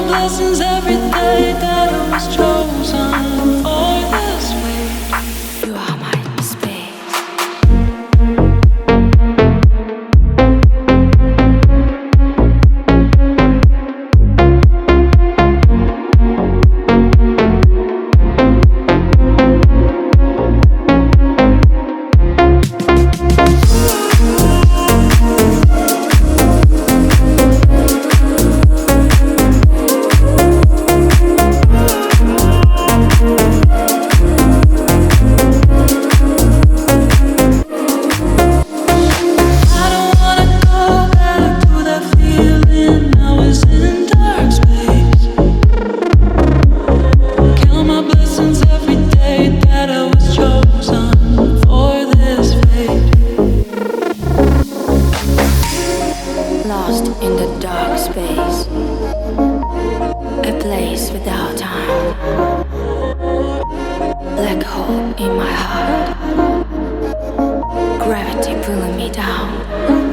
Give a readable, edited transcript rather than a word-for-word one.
blessings every day that I was chosen for this way. You are my space. Lost in the dark space, a place without time, black hole in my heart, gravity pulling me down.